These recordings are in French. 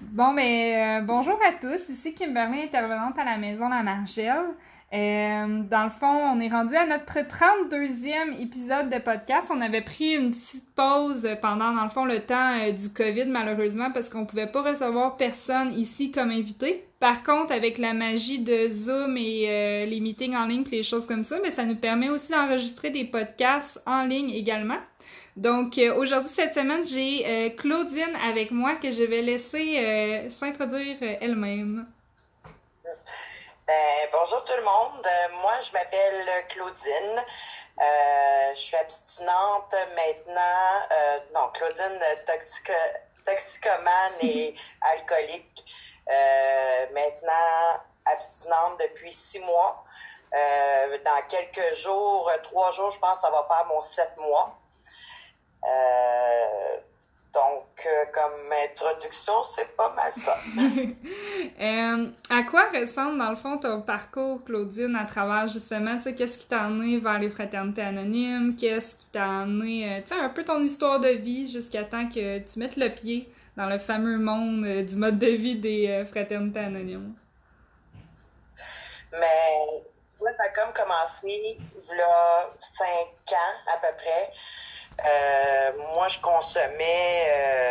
Bonjour à tous, ici Kimberly, intervenante à la Maison La Margelle. Dans le fond, on est rendu à notre 32e épisode de podcast. On avait pris une petite pause pendant, dans le fond, le temps du COVID, malheureusement, parce qu'on pouvait pas recevoir personne ici comme invité. Par contre, avec la magie de Zoom et les meetings en ligne et les choses comme ça, mais ça nous permet aussi d'enregistrer des podcasts en ligne également. Donc, aujourd'hui, cette semaine, j'ai Claudine avec moi que je vais laisser s'introduire elle-même. Bonjour tout le monde. Moi, je m'appelle Claudine. Je suis abstinente maintenant. Non, Claudine, toxicomane et alcoolique. Maintenant, abstinente depuis 6 mois. Dans quelques jours, 3 jours, je pense que ça va faire mon 7 mois. Comme introduction, c'est pas mal ça. À quoi ressemble, dans le fond, ton parcours, Claudine, à travers, justement, tu sais, qu'est-ce qui t'a amené vers les fraternités anonymes? Qu'est-ce qui t'a amené, tu sais, un peu ton histoire de vie jusqu'à temps que tu mettes le pied dans le fameux monde du mode de vie des fraternités anonymes? Mais ouais, ça a comme commencé il y a 5 ans à peu près. Moi, je consommais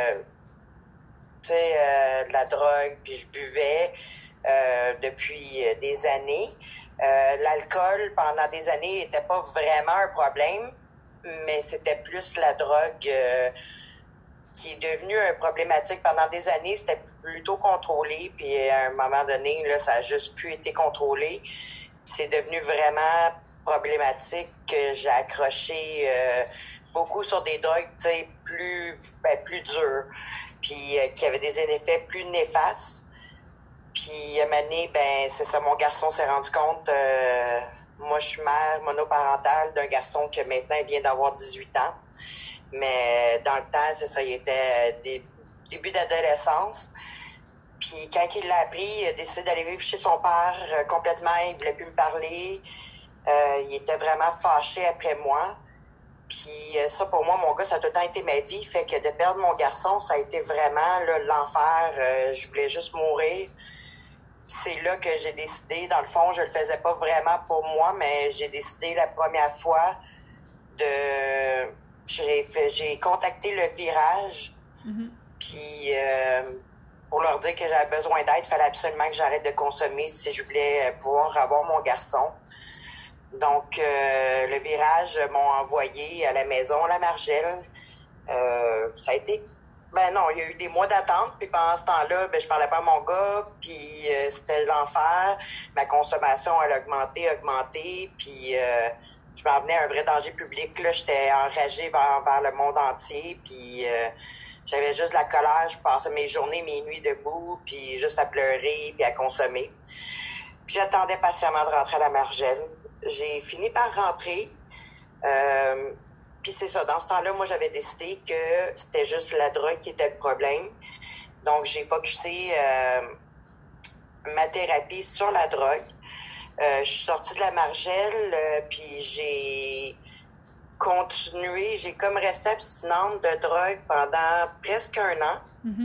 de la drogue, puis je buvais depuis des années. L'alcool, pendant des années, n'était pas vraiment un problème, mais c'était plus la drogue qui est devenue un problématique. Pendant des années, c'était plutôt contrôlé, puis à un moment donné, là, ça a juste plus été contrôlé. C'est devenu vraiment problématique que j'ai accroché beaucoup sur des drogues, tu sais, plus dures, puis qui avaient des effets plus néfastes. Puis à un moment donné, c'est ça, mon garçon s'est rendu compte, moi je suis mère monoparentale d'un garçon qui maintenant il vient d'avoir 18 ans. Mais dans le temps, c'est ça, il était début d'adolescence. Puis quand il l'a appris, il a décidé d'aller vivre chez son père complètement, il voulait plus me parler. Il était vraiment fâché après moi. Puis ça, pour moi, mon gars, ça a tout le temps été ma vie. Fait que de perdre mon garçon, ça a été vraiment là, l'enfer. Je voulais juste mourir. C'est là que j'ai décidé, dans le fond, je le faisais pas vraiment pour moi, mais j'ai décidé la première fois de... J'ai contacté le Virage, puis pour leur dire que j'avais besoin d'aide, il fallait absolument que j'arrête de consommer si je voulais pouvoir avoir mon garçon. Donc, le Virage m'ont envoyé à la maison La Margelle. Ça a été... non, il y a eu des mois d'attente, puis pendant ce temps-là, je parlais pas à mon gars, puis c'était l'enfer. Ma consommation, elle a augmenté, puis je m'en venais à un vrai danger public. Là, j'étais enragée vers le monde entier, puis j'avais juste la colère. Je passais mes journées, mes nuits debout, puis juste à pleurer, puis à consommer. Puis j'attendais patiemment de rentrer à La Margelle. J'ai fini par rentrer. Puis c'est ça, dans ce temps-là, moi, j'avais décidé que c'était juste la drogue qui était le problème. Donc, j'ai focusé ma thérapie sur la drogue. Je suis sortie de La Margelle, puis j'ai continué, j'ai comme resté abstinente de drogue pendant presque 1 an.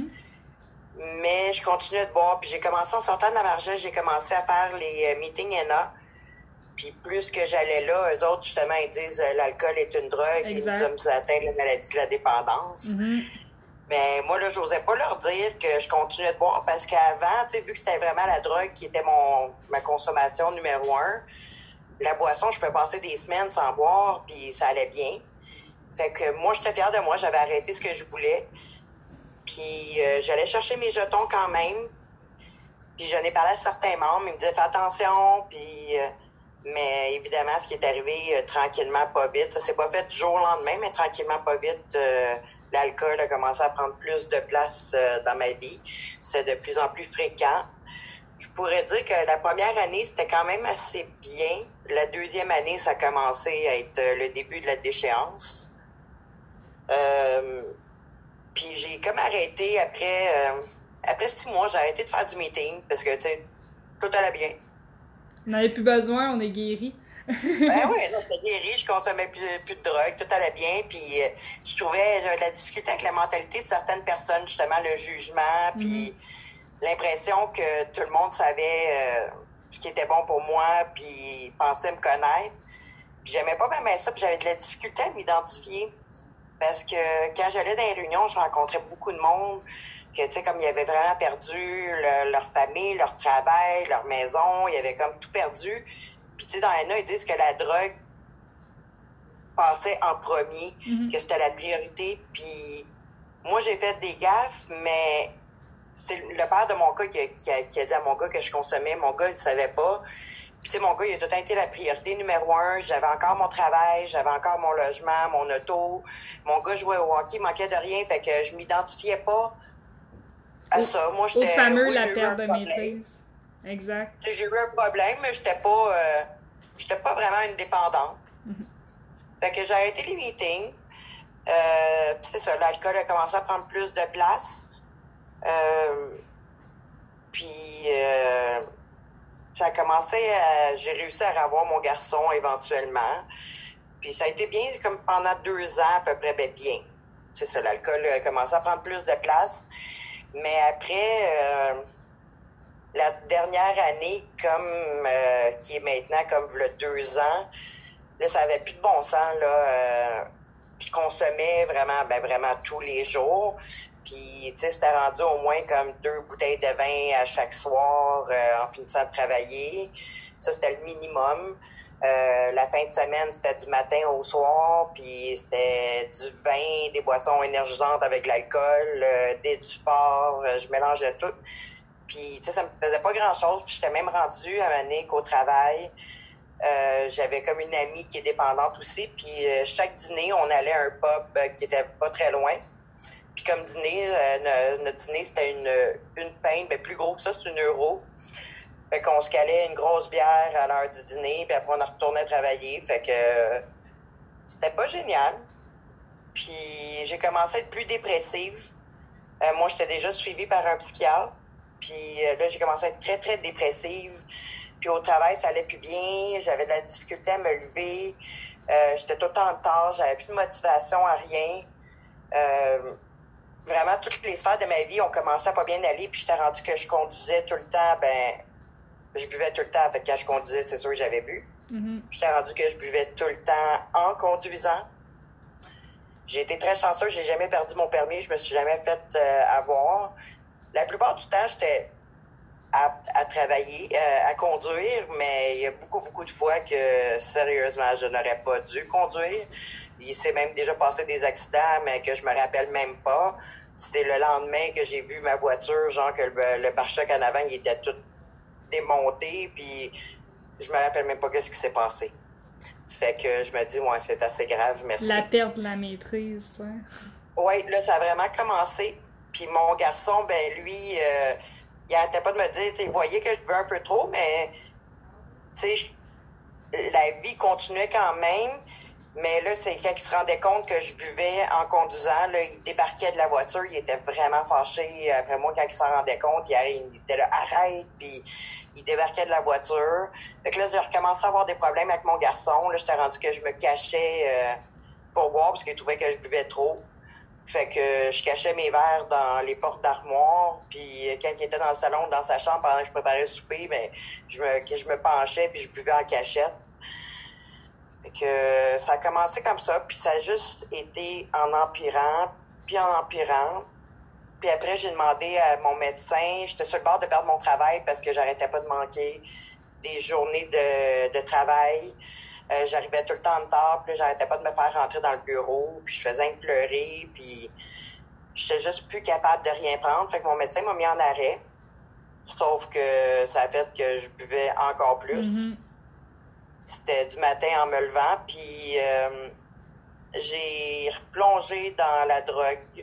Mais je continuais de boire, puis j'ai commencé en sortant de La Margelle, j'ai commencé à faire les meetings ENA. Puis plus que j'allais là, eux autres, justement, ils disent l'alcool est une drogue, et nous sommes atteints de la maladie de la dépendance. Mais moi, là, j'osais pas leur dire que je continuais de boire parce qu'avant, tu sais, vu que c'était vraiment la drogue qui était ma consommation numéro 1, la boisson, je pouvais passer des semaines sans boire, puis ça allait bien. Fait que moi, j'étais fière de moi, j'avais arrêté ce que je voulais. Puis j'allais chercher mes jetons quand même. Puis j'en ai parlé à certains membres, ils me disaient « Fais attention », puis... mais évidemment, ce qui est arrivé tranquillement, pas vite, ça s'est pas fait du jour au lendemain, mais tranquillement, pas vite, l'alcool a commencé à prendre plus de place dans ma vie. C'est de plus en plus fréquent. Je pourrais dire que la première année, c'était quand même assez bien. La deuxième année, ça a commencé à être le début de la déchéance. Puis j'ai comme arrêté après 6 mois, j'ai arrêté de faire du meeting parce que, tu sais, tout allait bien. On n'avait plus besoin, on est guéri. Ben oui, non, j'étais guérie, je consommais plus de drogue, tout allait bien, puis je trouvais j'avais de la difficulté avec la mentalité de certaines personnes, justement, le jugement, puis l'impression que tout le monde savait ce qui était bon pour moi, puis pensait me connaître. Puis j'aimais pas même ça, puis j'avais de la difficulté à m'identifier. Parce que quand j'allais dans les réunions, je rencontrais beaucoup de monde que, tu sais, comme ils avaient vraiment perdu leur famille, leur travail, leur maison, ils avaient comme tout perdu. Puis, tu sais, dans l'ANA, ils disent que la drogue passait en premier, que c'était la priorité. Puis, moi, j'ai fait des gaffes, mais c'est le père de mon gars qui a dit à mon gars que je consommais. Mon gars, il savait pas. Puis, tu sais, mon gars, il a tout le temps été la priorité numéro 1. J'avais encore mon travail, j'avais encore mon logement, mon auto. Mon gars jouait au hockey, il manquait de rien. Fait que je m'identifiais pas à ça. Moi, j'étais... Au fameux, la perte de maîtrise. Exact. J'ai eu un problème, mais j'étais pas vraiment une dépendante. Fait que j'ai arrêté les meetings. Puis c'est ça, l'alcool a commencé à prendre plus de place. Puis... j'ai réussi à revoir mon garçon éventuellement. Puis ça a été bien, comme pendant 2 ans à peu près, bien. C'est ça, l'alcool a commencé à prendre plus de place. Mais après, la dernière année, qui est maintenant comme le 2 ans, là, ça avait plus de bon sens, là. Je consommais vraiment tous les jours. Puis, tu sais, c'était rendu au moins comme 2 bouteilles de vin à chaque soir en finissant de travailler. Ça, c'était le minimum. La fin de semaine, c'était du matin au soir, puis c'était du vin, des boissons énergisantes avec de l'alcool, du sport, je mélangeais tout. Puis, tu sais, ça me faisait pas grand-chose. Puis, j'étais même rendue à ma qu'au travail. J'avais comme une amie qui est dépendante aussi. Puis, chaque dîner, on allait à un pub qui était pas très loin. Puis comme dîner, notre dîner, c'était une pinte, mais plus gros que ça, c'est 1 €. Fait qu'on se calait une grosse bière à l'heure du dîner, puis après on retournait travailler. Fait que c'était pas génial. Puis j'ai commencé à être plus dépressive. Moi, j'étais déjà suivie par un psychiatre. Puis là, j'ai commencé à être très, très dépressive. Puis au travail, ça allait plus bien. J'avais de la difficulté à me lever. J'étais tout le temps en retard. J'avais plus de motivation à rien. Vraiment, toutes les sphères de ma vie ont commencé à pas bien aller, puis j'étais rendu que je conduisais tout le temps, je buvais tout le temps. Fait que quand je conduisais, c'est sûr que j'avais bu. J'étais rendu que je buvais tout le temps en conduisant. J'ai été très chanceuse, j'ai jamais perdu mon permis, je me suis jamais fait avoir. La plupart du temps, j'étais à travailler, à conduire, mais il y a beaucoup, beaucoup de fois que, sérieusement, je n'aurais pas dû conduire. Il s'est même déjà passé des accidents, mais que je me rappelle même pas. C'est le lendemain que j'ai vu ma voiture, genre que le pare-choc en avant, il était tout démonté, puis je me rappelle même pas ce qui s'est passé. Fait que je me dis, ouais, c'est assez grave, merci. La perte de la maîtrise, hein? Oui, là, ça a vraiment commencé. Puis mon garçon, lui, il arrêtait pas de me dire, il voyait que je buvais un peu trop, mais, tu sais, la vie continuait quand même. Mais là, c'est quand il se rendait compte que je buvais en conduisant, là, il débarquait de la voiture, il était vraiment fâché. Après moi, quand il s'en rendait compte, il était là, arrête, puis il débarquait de la voiture. Fait que là, j'ai recommencé à avoir des problèmes avec mon garçon. Là, j'étais rendu que je me cachais pour boire parce qu'il trouvait que je buvais trop. Fait que je cachais mes verres dans les portes d'armoire. Puis quand il était dans le salon, dans sa chambre, pendant que je préparais le souper, je me penchais puis je buvais en cachette. Fait que ça a commencé comme ça, puis ça a juste été en empirant, puis en empirant. Puis après, j'ai demandé à mon médecin, j'étais sur le bord de perdre mon travail parce que j'arrêtais pas de manquer des journées de travail. J'arrivais tout le temps en retard, puis j'arrêtais pas de me faire rentrer dans le bureau, puis je faisais pleurer, puis j'étais juste plus capable de rien prendre. Fait que mon médecin m'a mis en arrêt, sauf que ça a fait que je buvais encore plus. C'était du matin en me levant, puis j'ai replongé dans la drogue.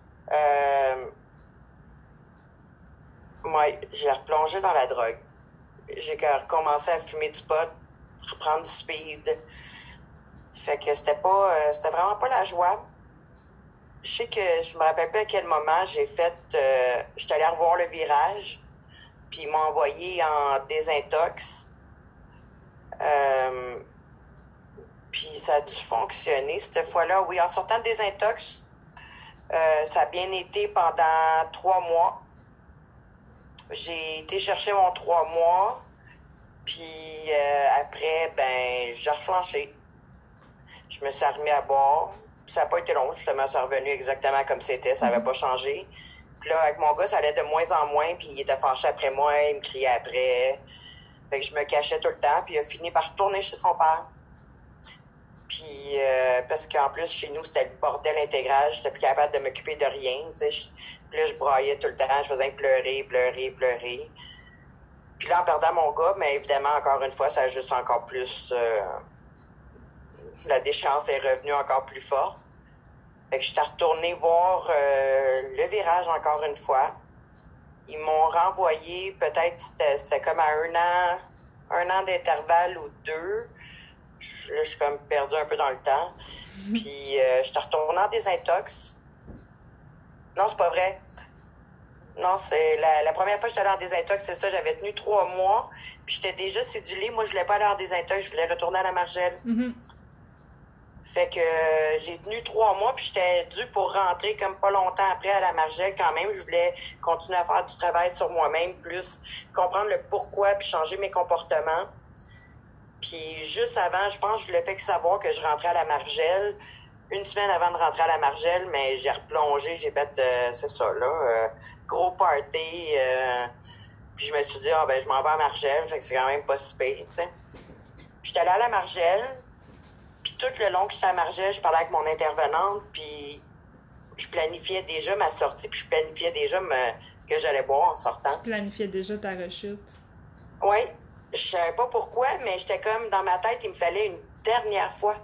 J'ai replongé dans la drogue. J'ai recommencé à fumer du pot, reprendre du speed. Fait que c'était vraiment pas la joie. Je sais que je me rappelle plus à quel moment j'étais allée revoir le virage, puis ils m'ont envoyé en désintox. Puis ça a dû fonctionner cette fois-là. Oui, en sortant des intox, ça a bien été pendant 3 mois. J'ai été chercher mon 3 mois. Puis après, ben, j'ai reflanché. Je me suis remis à boire. Ça n'a pas été long, justement, c'est revenu exactement comme c'était. Ça n'avait pas changé. Puis là, avec mon gars, ça allait de moins en moins. Puis il était fâché après moi, il me criait après. Fait que je me cachais tout le temps. Puis il a fini par retourner chez son père. Puis parce qu'en plus, chez nous, c'était le bordel intégral. J'étais plus capable de m'occuper de rien. Puis là, je braillais tout le temps. Je faisais pleurer. Puis là, en perdant mon gars, mais évidemment, encore une fois, ça a juste encore plus... la déchéance est revenue encore plus forte. Fait que j'étais retournée voir le virage encore une fois. Ils m'ont renvoyé, peut-être c'était comme à un an d'intervalle ou 2. Là, je suis comme perdue un peu dans le temps. Puis j'étais retournée en désintox. Non, c'est pas vrai. Non, c'est la première fois que j'étais allée en désintox, c'est ça, j'avais tenu 3 mois. Puis j'étais déjà cédulée. Moi, je voulais pas aller en désintox, je voulais retourner à la Margelle. Mm-hmm. Fait que j'ai tenu 3 mois, puis j'étais due pour rentrer comme pas longtemps après à la Margelle quand même. Je voulais continuer à faire du travail sur moi-même, plus comprendre le pourquoi, puis changer mes comportements. Puis juste avant, je pense que je voulais fait que savoir que je rentrais à la Margelle. Une semaine avant de rentrer à la Margelle, mais j'ai replongé, j'ai fait, c'est ça, là, gros party. Puis je me suis dit, je m'en vais à Margelle, fait que c'est quand même pas si pire, tu sais. J'étais allée à la Margelle. Puis tout le long que j'étais à Margelle, je parlais avec mon intervenante, puis je planifiais déjà ma sortie, puis je planifiais déjà que j'allais boire en sortant. Tu planifiais déjà ta rechute. Oui, je savais pas pourquoi, mais j'étais comme dans ma tête, il me fallait une dernière fois.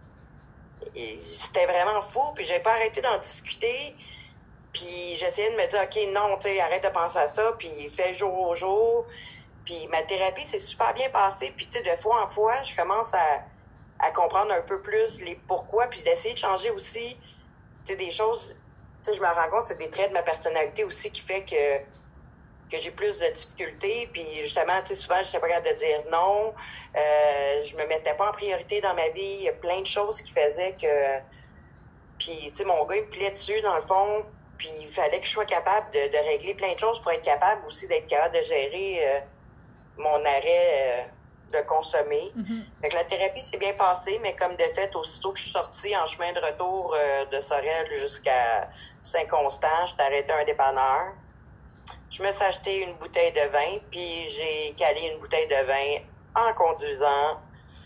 Et c'était vraiment fou, puis j'ai pas arrêté d'en discuter. Puis j'essayais de me dire, OK, non, tu sais, arrête de penser à ça, puis fais jour au jour. Puis ma thérapie s'est super bien passée, puis tu sais, de fois en fois, je commence à comprendre un peu plus les pourquoi, puis d'essayer de changer aussi, tu sais, des choses, tu sais, je me rends compte, c'est des traits de ma personnalité aussi qui fait que j'ai plus de difficultés, puis justement, tu sais, souvent, je n'étais pas capable de dire non, je me mettais pas en priorité dans ma vie, il y a plein de choses qui faisaient que, puis, tu sais, mon gars, il me pliait dessus, dans le fond, puis il fallait que je sois capable de régler plein de choses pour être capable aussi d'être capable de gérer mon arrêt de consommer. Mm-hmm. Fait que la thérapie s'est bien passée, mais comme de fait, aussitôt que je suis sortie en chemin de retour de Sorel jusqu'à Saint-Constant, j'étais arrêtée à un dépanneur. Je me suis acheté une bouteille de vin, puis j'ai calé une bouteille de vin en conduisant,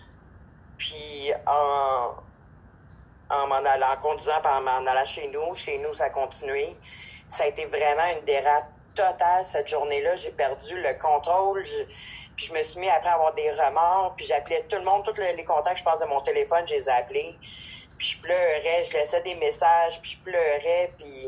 puis en conduisant, puis en m'en allant chez nous. Chez nous, ça a continué. Ça a été vraiment une dérape totale cette journée-là. J'ai perdu le contrôle. Puis je me suis mis après à avoir des remords, puis j'appelais tout le monde, tous les contacts, je pense, de mon téléphone, je les ai appelés. Puis je pleurais, je laissais des messages, puis je pleurais, puis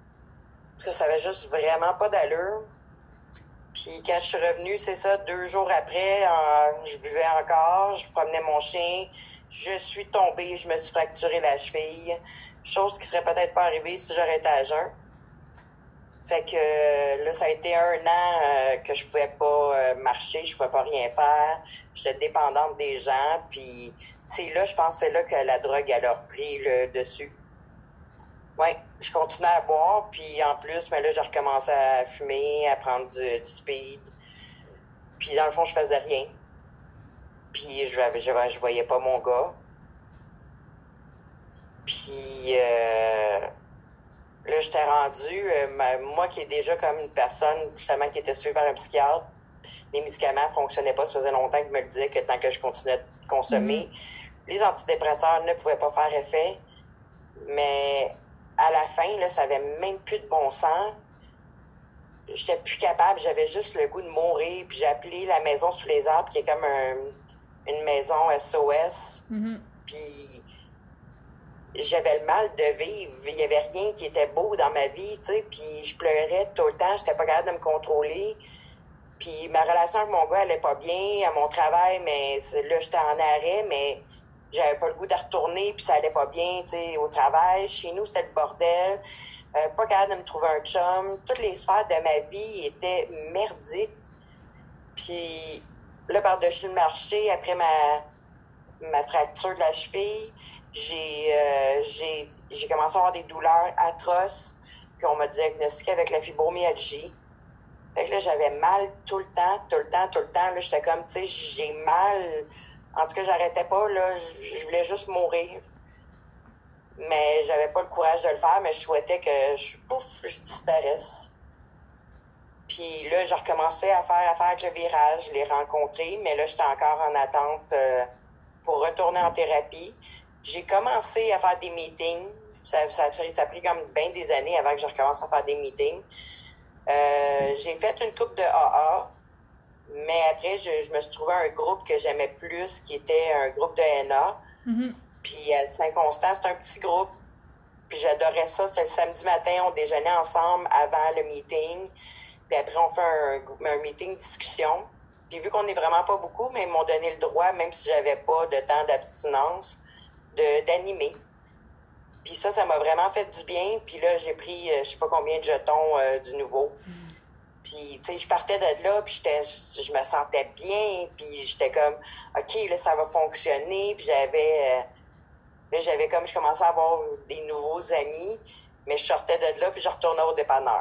ça avait juste vraiment pas d'allure. Puis quand je suis revenue, c'est ça, 2 jours après, je buvais encore, je promenais mon chien, je suis tombée, je me suis fracturé la cheville, chose qui serait peut-être pas arrivée si j'aurais été à jeun. Fait que là, ça a été 1 an que je pouvais pas marcher, je pouvais pas rien faire. J'étais dépendante des gens, puis c'est là, je pense, c'est là que la drogue, elle a repris le dessus. Ouais, je continuais à boire, puis en plus, mais là, j'ai recommencé à fumer, à prendre du speed. Puis dans le fond, je faisais rien. Puis je voyais pas mon gars. Puis là, j'étais rendue, moi qui est déjà comme une personne justement qui était suivie par un psychiatre, les médicaments fonctionnaient pas, ça faisait longtemps qu'il me le disait que tant que je continuais de consommer, les antidépresseurs ne pouvaient pas faire effet, mais à la fin, là, ça avait même plus de bon sens. J'étais plus capable, j'avais juste le goût de mourir, puis j'ai appelé la maison sous les arbres, qui est comme une maison SOS, puis j'avais le mal de vivre, il y avait rien qui était beau dans ma vie, tu sais, puis je pleurais tout le temps, j'étais pas capable de me contrôler, puis ma relation avec mon gars allait pas bien, à mon travail, mais là, j'étais en arrêt, mais j'avais pas le goût de retourner, puis ça allait pas bien, tu sais, au travail, chez nous, c'était le bordel, pas capable de me trouver un chum, toutes les sphères de ma vie étaient merdiques, puis là, par-dessus le marché, après ma fracture de la cheville, j'ai commencé à avoir des douleurs atroces, puis on m'a diagnostiqué avec la fibromyalgie. Fait que là, j'avais mal tout le temps. Là, j'étais comme, tu sais, j'ai mal. En tout cas, j'arrêtais pas, là. Je voulais juste mourir. Mais j'avais pas le courage de le faire, mais je souhaitais que je disparaisse. Puis là, j'ai recommencé à faire avec le virage, je l'ai rencontré, mais là, j'étais encore en attente pour retourner en thérapie. J'ai commencé à faire des meetings. Ça a pris comme bien des années avant que je recommence à faire des meetings. J'ai fait une couple de AA, mais après, je me suis trouvé un groupe que j'aimais plus, qui était un groupe de NA. Mm-hmm. Puis Saint-Constant, c'est un petit groupe. Puis j'adorais ça. C'était le samedi matin, on déjeunait ensemble avant le meeting. Puis après, on fait un meeting discussion. Puis vu qu'on n'est vraiment pas beaucoup, mais ils m'ont donné le droit, même si j'avais pas de temps d'abstinence, d'animer. Puis ça m'a vraiment fait du bien. Puis là, j'ai pris je sais pas combien de jetons du nouveau. Puis, tu sais, je partais de là, puis je me sentais bien. Puis j'étais comme, OK, là, ça va fonctionner. Puis je commençais à avoir des nouveaux amis. Mais je sortais de là, puis je retournais au dépanneur.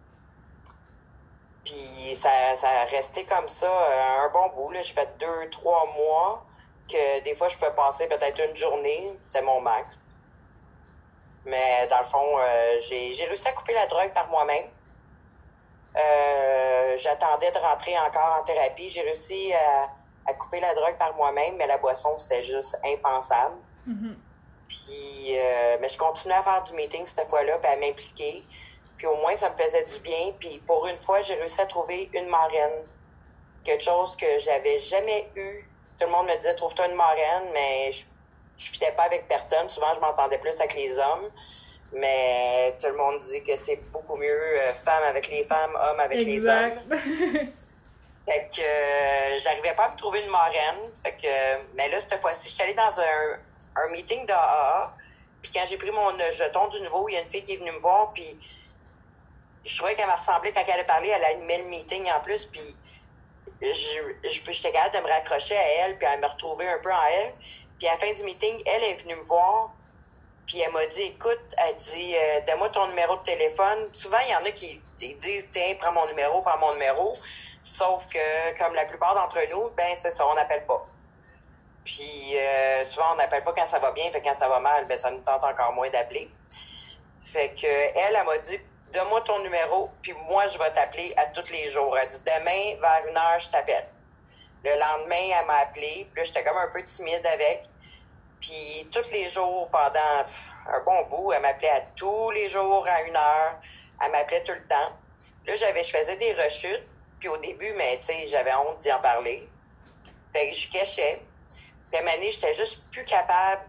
Puis ça a resté comme ça un bon bout. Là. J'ai fait 2-3 mois que des fois, je peux passer peut-être une journée. C'est mon max. Mais dans le fond, j'ai réussi à couper la drogue par moi-même. J'attendais de rentrer encore en thérapie. J'ai réussi à couper la drogue par moi-même, mais la boisson, c'était juste impensable. Mm-hmm. Puis, mais je continuais à faire du meeting cette fois-là, puis à m'impliquer. Puis au moins, ça me faisait du bien. Puis pour une fois, j'ai réussi à trouver une marraine. Quelque chose que j'avais jamais eu. Tout le monde me disait, trouve-toi une marraine, mais je fitais pas avec personne. Souvent, je m'entendais plus avec les hommes. Mais tout le monde dit que c'est beaucoup mieux femmes avec les femmes, hommes avec les hommes. Fait que j'arrivais pas à me trouver une marraine. Fait que, mais là, cette fois-ci, je suis allée dans un meeting d'AA. Puis quand j'ai pris mon jeton du nouveau, il y a une fille qui est venue me voir, puis je trouvais qu'elle m'a ressemblé quand elle a parlé, elle a animé le meeting en plus, puis j'étais capable de me raccrocher à elle, puis à me retrouver un peu en elle. Puis à la fin du meeting, elle est venue me voir, puis elle m'a dit, écoute, elle dit, donne-moi ton numéro de téléphone. Souvent, il y en a qui disent, tiens, prends mon numéro. Sauf que, comme la plupart d'entre nous, ben c'est ça, on n'appelle pas. Puis souvent, on n'appelle pas quand ça va bien, fait que quand ça va mal, ben ça nous tente encore moins d'appeler. Fait que elle m'a dit, donne-moi ton numéro, puis moi, je vais t'appeler à tous les jours. Elle dit, demain, vers 1h, je t'appelle. Le lendemain, elle m'a appelé, puis là, j'étais comme un peu timide avec. Puis tous les jours, pendant un bon bout, elle m'appelait à tous les jours à 1h. Elle m'appelait tout le temps. Là, je faisais des rechutes, puis au début, mais tu sais, j'avais honte d'y en parler. Fait que je cachais. Puis à un moment donné, j'étais juste plus capable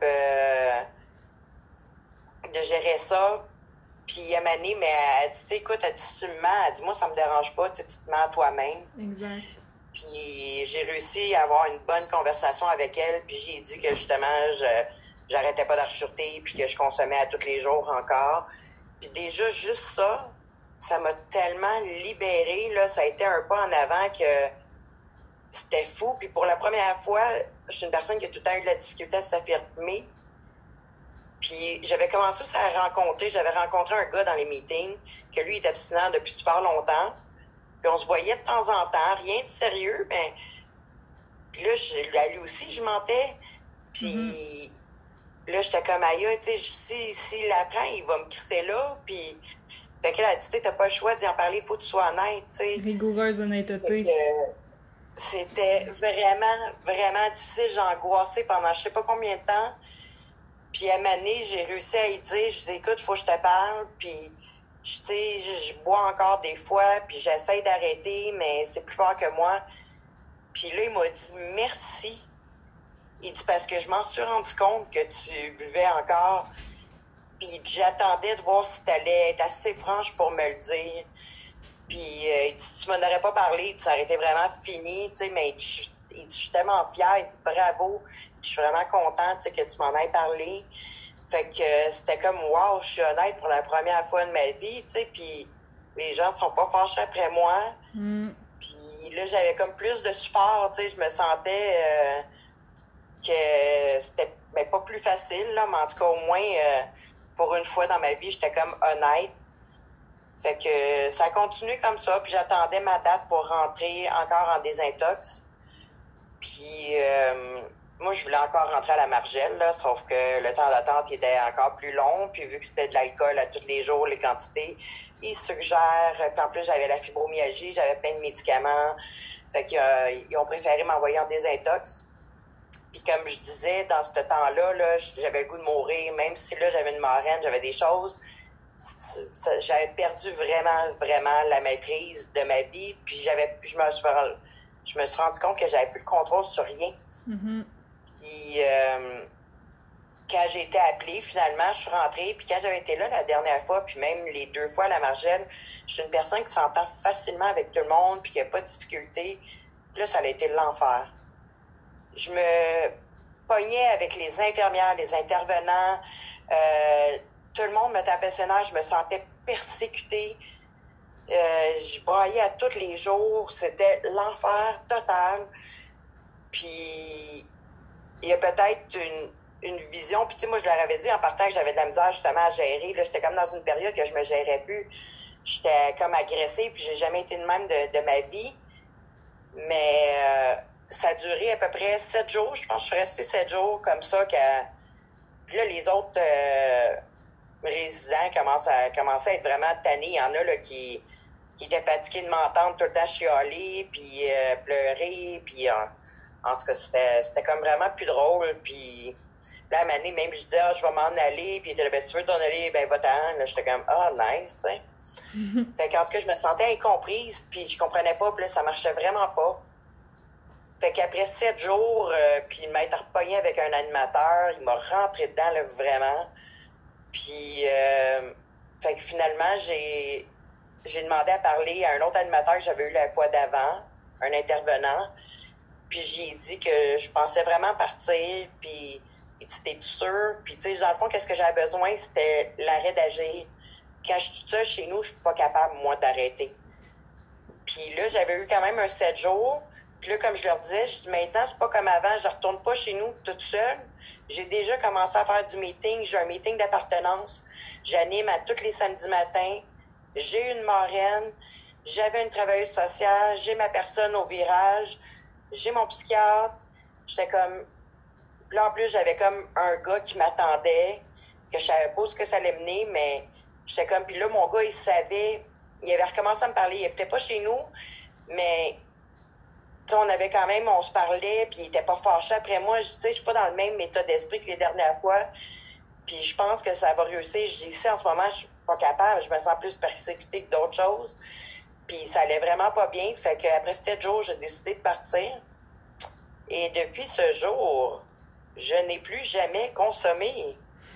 de gérer ça. Puis à un moment donné, mais elle dit, écoute, elle dit, si tu me mens, elle dit, moi, ça me dérange pas, tu te mens à toi-même. Exact. Puis j'ai réussi à avoir une bonne conversation avec elle, puis j'ai dit que justement, j'arrêtais pas de rechuter, puis que je consommais à tous les jours encore. Puis déjà, juste ça m'a tellement libérée, là, ça a été un pas en avant que c'était fou. Puis pour la première fois, je suis une personne qui a tout le temps eu de la difficulté à s'affirmer. Puis j'avais commencé aussi j'avais rencontré un gars dans les meetings, que lui, il est abstinent depuis super longtemps. Puis on se voyait de temps en temps, rien de sérieux, mais puis là, lui aussi, je mentais. Puis là, j'étais comme aïe, tu sais, s'il l'apprend, il va me crisser là. Puis fait qu'elle a dit, tu sais, t'as pas le choix d'y en parler, il faut que tu sois honnête, tu sais. Rigoureuse honnêteté. C'était vraiment, vraiment difficile. J'ai angoissé pendant je sais pas combien de temps. Puis à un moment donné, j'ai réussi à lui dire, je dis, écoute, faut que je te parle, puis tu sais, je bois encore des fois, puis j'essaie d'arrêter, mais c'est plus fort que moi. Puis là, il m'a dit merci. Il dit, parce que je m'en suis rendu compte que tu buvais encore, puis j'attendais de voir si t'allais être assez franche pour me le dire. Puis il dit, si tu m'en aurais pas parlé, ça aurait été vraiment fini, tu sais, mais je suis tellement fière, il dit, bravo, je suis vraiment contente que tu m'en aies parlé. Fait que c'était comme, wow, je suis honnête pour la première fois de ma vie, tu sais, puis les gens sont pas fâchés après moi. Puis là, j'avais comme plus de support, tu sais, je me sentais que c'était pas plus facile, là, mais en tout cas, au moins, pour une fois dans ma vie, j'étais comme honnête. Fait que ça a continué comme ça, puis j'attendais ma date pour rentrer encore en désintox. Puis moi, je voulais encore rentrer à la Margelle, là, sauf que le temps d'attente était encore plus long, puis vu que c'était de l'alcool à tous les jours, les quantités, ils suggèrent, puis en plus, j'avais la fibromyalgie, j'avais plein de médicaments, fait qu'ils ont préféré m'envoyer en désintox. Puis comme je disais, dans ce temps-là, là, j'avais le goût de mourir, même si là, j'avais une marraine, j'avais des choses, j'avais perdu vraiment la maîtrise de ma vie, puis je me suis rendu compte que j'avais plus le contrôle sur rien. Mm-hmm. Puis quand j'ai été appelée, finalement, je suis rentrée, puis quand j'avais été là la dernière fois, puis même les 2 fois à la Margelle, je suis une personne qui s'entend facilement avec tout le monde, puis qui n'a pas de difficulté. Puis là, ça a été l'enfer. Je me pognais avec les infirmières, les intervenants, tout le monde me tapait ses nerfs, je me sentais persécutée. Je braillais à tous les jours, c'était l'enfer total. Puis il y a peut-être une vision, puis tu sais, moi je leur avais dit en partant que j'avais de la misère justement à gérer. Là, j'étais comme dans une période que je me gérais plus. J'étais comme agressée, puis j'ai jamais été de même de ma vie. Mais ça a duré à peu près 7 jours. Je pense que je suis restée 7 jours comme ça. Puis là, les autres résidents commençaient à être vraiment tannés. Il y en a là, qui étaient fatigués de m'entendre tout le temps chialer, puis pleurer. Puis en tout cas, c'était comme vraiment plus drôle. Puis là, à un moment donné, même je disais, je vais m'en aller. Puis il était là, ben, si tu veux t'en aller, ben va-t'en. Là, j'étais comme, nice, tu sais. Fait qu'en tout cas, je me sentais incomprise, puis je comprenais pas, puis là, ça marchait vraiment pas. Fait qu'après 7 jours, puis m'être repogné avec un animateur, il m'a rentré dedans, là, vraiment. Puis, fait que finalement, j'ai demandé à parler à un autre animateur que j'avais eu la fois d'avant, un intervenant. Puis j'ai dit que je pensais vraiment partir, puis il dit, t'es sûr? Puis tu sais, dans le fond, qu'est-ce que j'avais besoin? C'était l'arrêt d'agir. Quand je suis toute seule chez nous, je suis pas capable, moi, d'arrêter. Puis là, j'avais eu quand même un 7 jours. Puis là, comme je leur disais, je dis maintenant, c'est pas comme avant, je retourne pas chez nous toute seule. J'ai déjà commencé à faire du meeting. J'ai un meeting d'appartenance. J'anime à tous les samedis matins. J'ai une marraine. J'avais une travailleuse sociale. J'ai ma personne au virage. J'ai mon psychiatre. J'étais comme... Là, en plus, j'avais comme un gars qui m'attendait, que je savais pas où que ça allait mener, mais j'étais comme... Puis là, mon gars, il savait... Il avait recommencé à me parler. Il était pas chez nous, mais... on avait quand même, on se parlait, puis il était pas fâché après moi. Je suis pas dans le même état d'esprit que les dernières fois. Puis je pense que ça va réussir. Je dis ici, en ce moment, je suis pas capable. Je me sens plus persécutée que d'autres choses. Puis ça allait vraiment pas bien. Fait qu'après 7 jours, j'ai décidé de partir. Et depuis ce jour, je n'ai plus jamais consommé.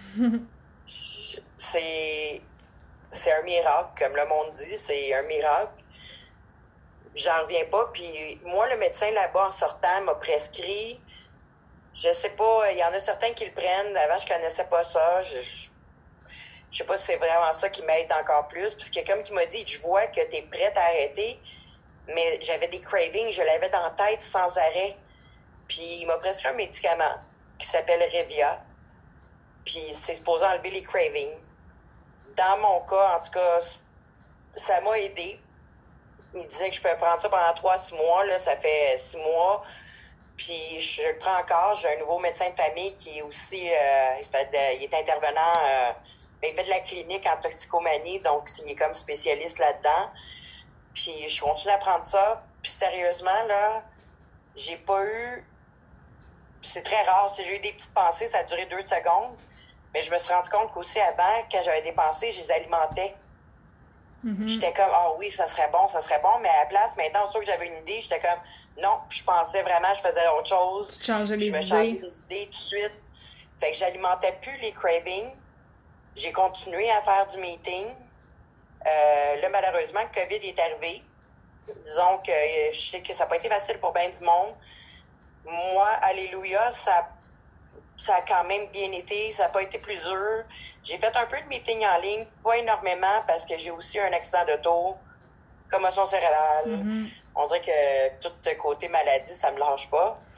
C'est un miracle, comme le monde dit, c'est un miracle. J'en reviens pas. Puis moi, le médecin là-bas, en sortant, m'a prescrit. Je sais pas, il y en a certains qui le prennent. Avant, je connaissais pas ça. Je sais pas si c'est vraiment ça qui m'aide encore plus. Parce que comme tu m'as dit, je vois que tu es prête à arrêter. Mais j'avais des cravings, je l'avais dans la tête sans arrêt. Puis il m'a prescrit un médicament qui s'appelle Revia. Puis c'est supposé enlever les cravings. Dans mon cas, en tout cas, ça m'a aidé. Il disait que je peux prendre ça pendant 3-6 mois. Là, ça fait 6 mois. Puis je le prends encore. J'ai un nouveau médecin de famille qui est aussi... il est intervenant... il fait de la clinique en toxicomanie. Donc, il est comme spécialiste là-dedans. Puis je continue à prendre ça. Puis sérieusement, là, j'ai pas eu... C'est très rare. Si j'ai eu des petites pensées, ça a duré 2 secondes. Mais je me suis rendu compte qu'aussi avant, quand j'avais des pensées, je les alimentais. Mm-hmm. J'étais comme, oui, ça serait bon, mais à la place, maintenant, sauf que j'avais une idée, j'étais comme, non, puis je pensais vraiment, je faisais autre chose. Je me changeais les idées tout de suite. Fait que j'alimentais plus les cravings. J'ai continué à faire du meeting. Là, malheureusement, le COVID est arrivé. Disons que je sais que ça n'a pas été facile pour bien du monde. Moi, alléluia, ça a quand même bien été, ça n'a pas été plus dur. J'ai fait un peu de meeting en ligne, pas énormément, parce que j'ai aussi un accident d'auto, commotion cérébrale. Mm-hmm. On dirait que tout côté maladie, ça me lâche pas.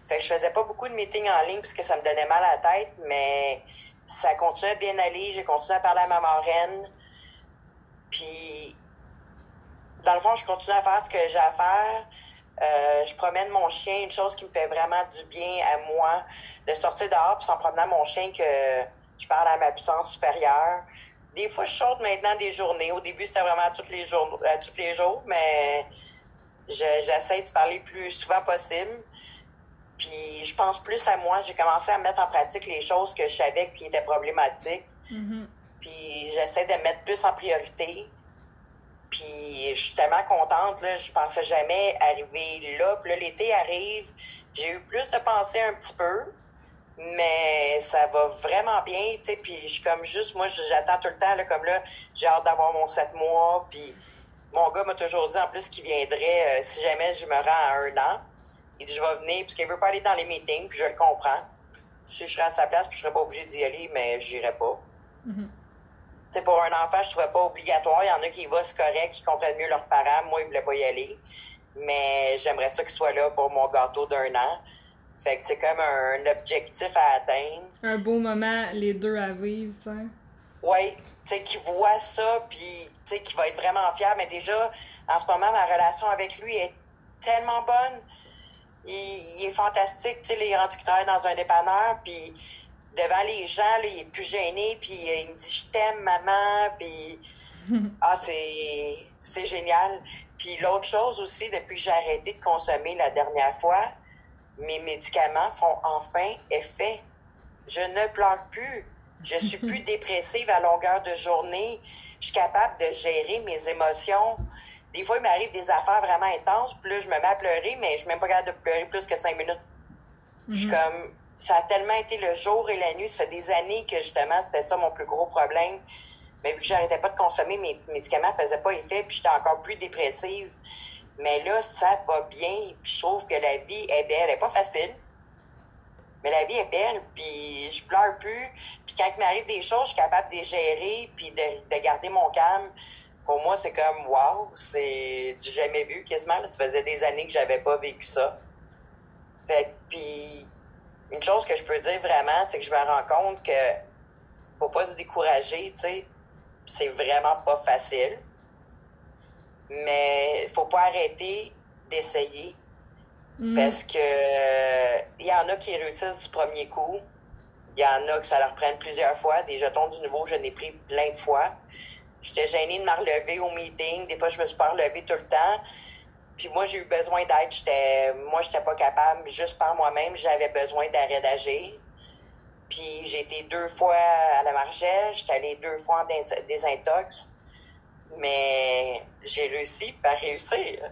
Fait que je faisais pas beaucoup de meetings en ligne parce que ça me donnait mal à la tête, mais ça continuait à bien aller. J'ai continué à parler à ma marraine. Puis, dans le fond, je continue à faire ce que j'ai à faire. Je promène mon chien, une chose qui me fait vraiment du bien à moi, de sortir dehors puis en promenant mon chien que je parle à ma puissance supérieure. Des fois, je saute maintenant des journées. Au début, c'était vraiment tous les jours, mais j'essaie de parler le plus souvent possible. Puis je pense plus à moi. J'ai commencé à mettre en pratique les choses que je savais qui étaient problématiques. Mm-hmm. Puis j'essaie de mettre plus en priorité. Puis je suis tellement contente, là, je pensais jamais arriver là. Puis là, l'été arrive, j'ai eu plus de pensées un petit peu, mais ça va vraiment bien, tu sais. Puis je suis comme juste, moi, j'attends tout le temps, là, comme là, j'ai hâte d'avoir mon 7 mois. Puis mon gars m'a toujours dit, en plus, qu'il viendrait si jamais je me rends à 1 an. Il dit, je vais venir, parce qu'il veut pas aller dans les meetings, puis je le comprends. Si je serais à sa place, puis je serais pas obligée d'y aller, mais j'irais pas. Mm-hmm. T'sais, pour un enfant, je trouvais pas obligatoire. Il y en a qui y vont, c'est correct, qui comprennent mieux leurs parents. Moi, ils voulaient pas y aller. Mais j'aimerais ça qu'ils soient là pour mon gâteau d'1 an. Fait que c'est comme un objectif à atteindre. Un beau moment, les deux à vivre, ça. Oui, tu sais, qu'ils voient ça, puis tu sais, qu'il va être vraiment fier. Mais déjà, en ce moment, ma relation avec lui est tellement bonne. Il est fantastique, tu sais, il est rendu qu'il travaille dans un dépanneur, puis devant les gens, là, il est plus gêné, puis il me dit « Je t'aime, maman », puis c'est génial. Puis l'autre chose aussi, depuis que j'ai arrêté de consommer la dernière fois, mes médicaments font enfin effet. Je ne pleure plus. Je suis plus dépressive à longueur de journée. Je suis capable de gérer mes émotions. Des fois, il m'arrive des affaires vraiment intenses, puis là, je me mets à pleurer, mais je suis même pas capable de pleurer plus que 5 minutes. Je suis comme... Ça a tellement été le jour et la nuit. Ça fait des années que, justement, c'était ça mon plus gros problème. Mais vu que j'arrêtais pas de consommer, mes médicaments faisaient pas effet, puis j'étais encore plus dépressive. Mais là, ça va bien, puis je trouve que la vie est belle. Elle est pas facile, mais la vie est belle, puis je pleure plus. Puis quand il m'arrive des choses, je suis capable de les gérer, puis de garder mon calme. Pour moi, c'est comme, wow, c'est du jamais vu, quasiment. Ça faisait des années que j'avais pas vécu ça. Fait puis... Une chose que je peux dire vraiment, c'est que je me rends compte que faut pas se décourager, tu sais. C'est vraiment pas facile. Mais faut pas arrêter d'essayer. Parce que il y en a qui réussissent du premier coup. Il y en a que ça leur prenne plusieurs fois. Des jetons du nouveau, je l'ai pris plein de fois. J'étais gênée de me relever au meeting. Des fois, je me suis pas relevée tout le temps. Puis moi, j'ai eu besoin d'aide. J'étais pas capable. Juste par moi-même, j'avais besoin d'arrêt d'agir. Puis j'ai été 2 fois à la Margelle. J'étais allée 2 fois en désintox. Mais j'ai réussi par réussir.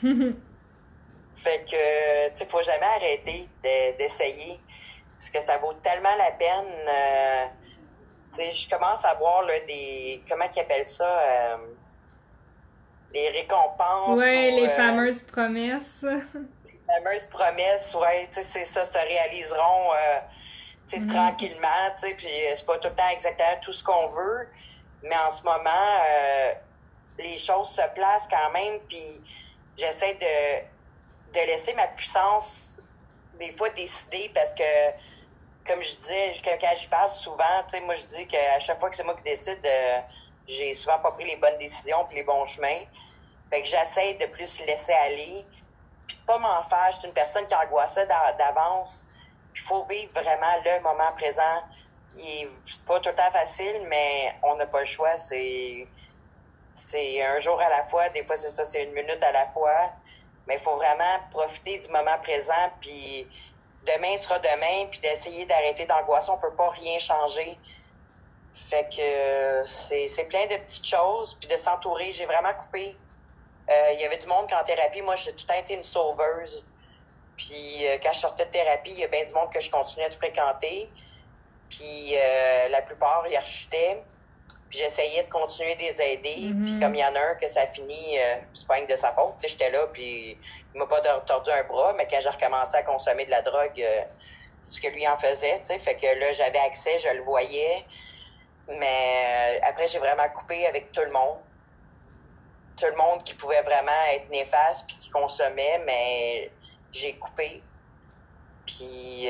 Fait que, tu sais, faut jamais arrêter d'essayer. Parce que ça vaut tellement la peine. Je commence à voir là, comment ils appellent ça? Les récompenses. Ouais, les fameuses promesses. Les fameuses promesses, ouais, tu sais, c'est ça, se réaliseront, tu sais, tranquillement, tu sais, puis c'est pas tout le temps exactement tout ce qu'on veut, mais en ce moment, les choses se placent quand même, puis j'essaie de laisser ma puissance, des fois, décider, parce que, comme je disais, quand j'y parle souvent, tu sais, moi, je dis qu'à chaque fois que c'est moi qui décide, j'ai souvent pas pris les bonnes décisions puis les bons chemins. Fait que j'essaie de plus laisser aller, puis de pas m'en faire. Je suis une personne qui angoissait d'avance. Il faut vivre vraiment le moment présent. C'est pas tout le temps facile, mais on n'a pas le choix. C'est un jour à la fois. Des fois, c'est ça, c'est 1 minute à la fois. Mais il faut vraiment profiter du moment présent, puis demain sera demain, puis d'essayer d'arrêter d'angoisser. On peut pas rien changer. Fait que c'est plein de petites choses, puis de s'entourer. J'ai vraiment coupé. Il y avait du monde qui en thérapie. Moi, j'ai tout le temps été une sauveuse. Puis quand je sortais de thérapie, il y a bien du monde que je continuais de fréquenter. Puis la plupart, ils rechutaient. Puis j'essayais de continuer de les aider. Puis comme il y en a un que ça a fini, c'est pas rien de sa faute. J'étais là, puis il m'a pas tordu un bras. Mais quand j'ai recommencé à consommer de la drogue, c'est ce que lui en faisait. T'sais. Fait que là, j'avais accès, je le voyais. Mais après, j'ai vraiment coupé avec tout le monde. Tout le monde qui pouvait vraiment être néfaste puis qui consommait, mais j'ai coupé. Puis Puis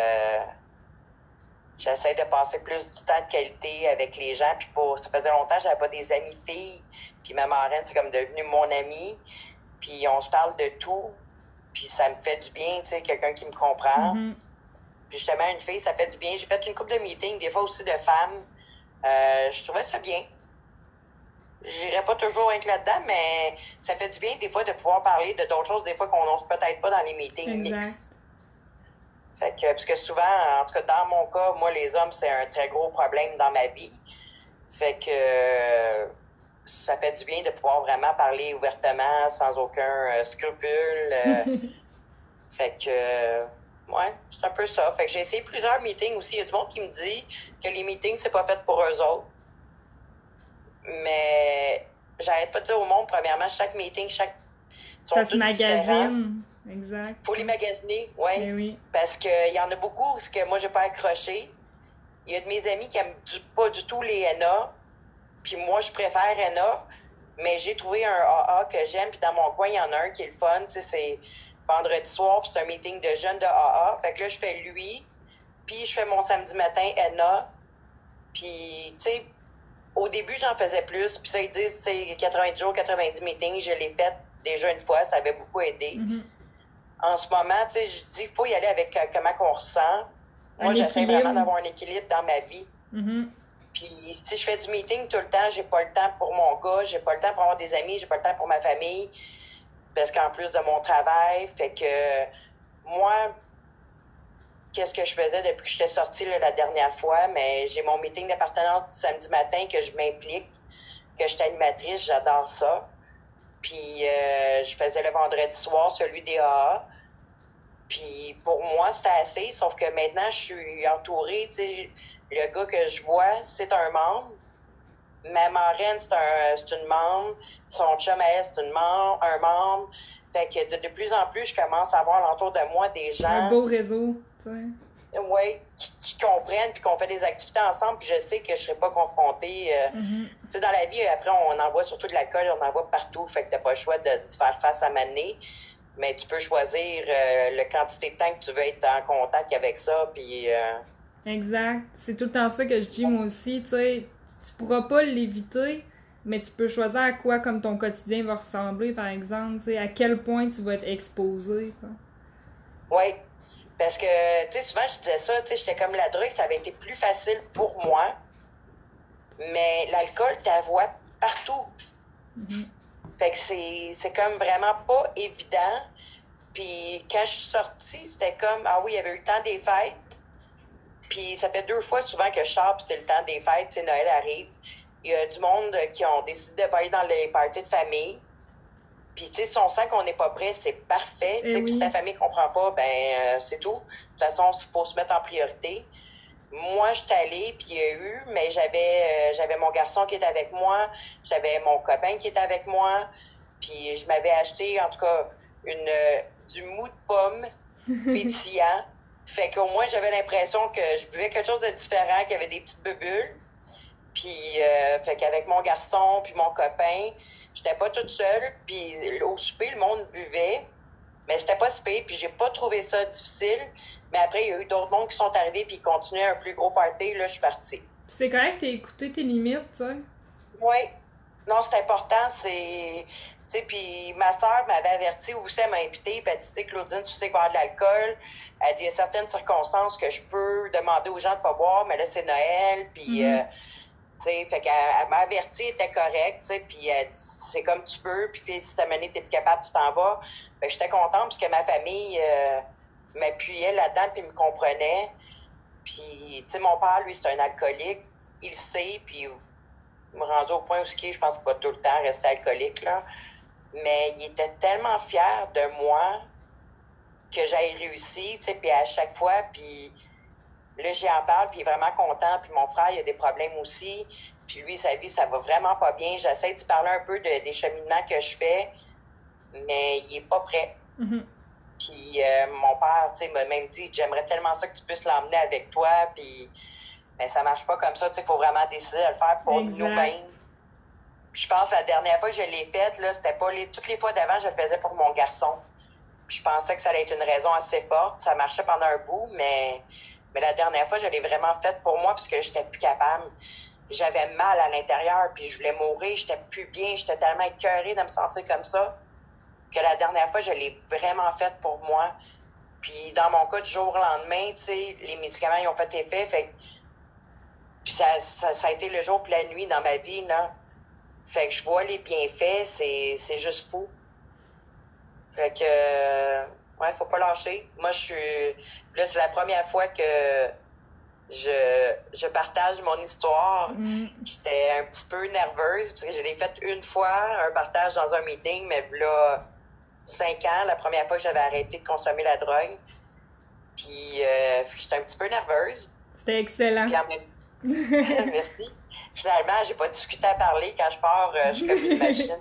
j'essaie de passer plus du temps de qualité avec les gens. Puis ça faisait longtemps que j'avais pas des amies filles. Puis ma marraine, c'est comme devenu mon amie. Puis on se parle de tout. Puis ça me fait du bien, tu sais, quelqu'un qui me comprend. Mm-hmm. Puis justement, une fille, ça fait du bien. J'ai fait une couple de meetings, des fois aussi de femmes. Je trouvais ça bien. J'irais pas toujours être là-dedans, mais ça fait du bien des fois de pouvoir parler de d'autres choses, des fois qu'on n'ose peut-être pas dans les meetings mixtes. Fait que, parce que souvent, en tout cas dans mon cas, moi, les hommes, c'est un très gros problème dans ma vie. Fait que ça fait du bien de pouvoir vraiment parler ouvertement, sans aucun scrupule. Fait que, ouais, c'est un peu ça. Fait que j'ai essayé plusieurs meetings aussi. Il y a du monde qui me dit que les meetings, c'est pas fait pour eux autres. Mais j'arrête pas de dire au monde, premièrement, chaque meeting, sont ça se magasine. Différents. Exact. Faut les magasiner, ouais. Oui. Parce qu'il y en a beaucoup ce que moi, j'ai pas accroché. Il y a de mes amis qui aiment pas du tout les NA. Puis moi, je préfère NA. Mais j'ai trouvé un AA que j'aime. Puis dans mon coin, il y en a un qui est le fun. Tu sais, c'est vendredi soir, puis c'est un meeting de jeunes de AA. Fait que là, je fais lui. Puis je fais mon samedi matin NA. Puis, tu sais, au début, j'en faisais plus. Puis ça, ils disent, c'est 90 jours, 90 meetings. Je l'ai fait déjà une fois. Ça avait beaucoup aidé. Mm-hmm. En ce moment, tu sais, je dis, il faut y aller avec comment on ressent. Moi, j'essaie vraiment d'avoir un équilibre dans ma vie. Mm-hmm. Puis, si je fais du meeting tout le temps, j'ai pas le temps pour mon gars, j'ai pas le temps pour avoir des amis, j'ai pas le temps pour ma famille. Parce qu'en plus de mon travail, fait que moi, qu'est-ce que je faisais depuis que j'étais sortie là, la dernière fois? Mais j'ai mon meeting d'appartenance du samedi matin que je m'implique, que je suis animatrice, j'adore ça. Puis je faisais le vendredi soir, celui des AA. Puis pour moi, c'était assez, sauf que maintenant, je suis entourée, tu sais, le gars que je vois, c'est un membre. Ma marraine, c'est une membre. Son chum à elle, c'est un membre. Fait que de plus en plus, je commence à avoir autour de moi des gens... Un beau réseau, tu sais. Oui, qui comprennent, puis qu'on fait des activités ensemble, puis je sais que je serai pas confrontée. Mm-hmm. Tu sais, dans la vie, après, on envoie surtout de l'alcool, on envoie partout, fait que t'as pas le choix de se faire face à m'amener. Mais tu peux choisir le quantité de temps que tu veux être en contact avec ça, puis... Exact. C'est tout le temps ça que je dis, moi aussi, tu sais. Tu pourras pas l'éviter, mais tu peux choisir à quoi comme ton quotidien va ressembler, par exemple, tu sais, à quel point tu vas être exposé, ça. Oui, parce que, tu sais, souvent je disais ça, tu sais, j'étais comme la drogue, ça avait été plus facile pour moi, mais l'alcool t'avoue partout. Mm-hmm. Fait que c'est comme vraiment pas évident. Puis quand je suis sortie, c'était comme, ah oui, il y avait eu le temps des fêtes. Puis ça fait 2 fois souvent que je sors, puis c'est le temps des fêtes, tu sais, Noël arrive. Il y a du monde qui ont décidé de pas aller dans les parties de famille. Puis, tu sais, si on sent qu'on n'est pas prêt, c'est parfait. Tu sais, puis si ta famille comprend pas, ben c'est tout. De toute façon, il faut se mettre en priorité. Moi, je suis allée, puis il y a eu, mais j'avais mon garçon qui était avec moi, j'avais mon copain qui était avec moi, puis je m'avais acheté, en tout cas, du mou de pomme pétillant. Fait qu'au moins, j'avais l'impression que je buvais quelque chose de différent, qu'il y avait des petites bulles. Puis, fait qu'avec mon garçon puis mon copain, j'étais pas toute seule. Puis au souper, le monde buvait, mais c'était pas si pire. Puis j'ai pas trouvé ça difficile. Mais après, il y a eu d'autres mondes qui sont arrivés puis ils continuaient un plus gros party. Là, je suis partie. C'est correct, t'as écouté tes limites, tu sais? Oui. Non, c'est important. C'est... Tu sais, puis ma sœur m'avait averti aussi, elle m'a invitée, puis elle dit, tu sais, Claudine, tu sais qu'il va y avoir de l'alcool. Elle dit, il y a certaines circonstances que je peux demander aux gens de pas boire, mais là, c'est Noël, puis, tu sais, fait qu'elle m'a averti, elle était correcte, tu sais, puis elle dit, c'est comme tu veux, puis si ça m'en t'es plus capable, tu t'en vas. Fait que j'étais contente, parce que ma famille m'appuyait là-dedans, puis me comprenait. Puis, tu sais, mon père, lui, c'est un alcoolique, il le sait, puis il me rendait au point où je pense qu'il va tout le temps rester alcoolique, là. Mais il était tellement fier de moi que j'aille réussi, tu sais, puis à chaque fois, puis là, j'y en parle, puis il est vraiment content, puis mon frère, il a des problèmes aussi, puis lui, sa vie, ça va vraiment pas bien. J'essaie de parler un peu des cheminements que je fais, mais il est pas prêt. Mm-hmm. Puis mon père, tu sais, m'a même dit, j'aimerais tellement ça que tu puisses l'emmener avec toi, puis mais ça marche pas comme ça, tu sais, il faut vraiment décider de le faire pour nous-mêmes. Puis je pense que la dernière fois que je l'ai faite, là, c'était pas toutes les fois d'avant, je le faisais pour mon garçon. Puis je pensais que ça allait être une raison assez forte. Ça marchait pendant un bout, mais la dernière fois, je l'ai vraiment faite pour moi parce que j'étais plus capable. J'avais mal à l'intérieur, puis je voulais mourir, j'étais plus bien, j'étais tellement écœurée de me sentir comme ça que la dernière fois, je l'ai vraiment faite pour moi. Puis dans mon cas, du jour au lendemain, tu sais, les médicaments, ils ont fait effet, puis ça a été le jour puis la nuit dans ma vie, là. Fait que je vois les bienfaits, c'est juste fou. Fait que, ouais, faut pas lâcher. Moi, là, c'est la première fois que je partage mon histoire. J'étais un petit peu nerveuse parce que je l'ai faite une fois, un partage dans un meeting, mais là, 5 ans, la première fois que j'avais arrêté de consommer la drogue. Puis, j'étais un petit peu nerveuse. C'était excellent. Merci. Finalement, j'ai pas discuté à parler. Quand je pars, je suis comme une machine.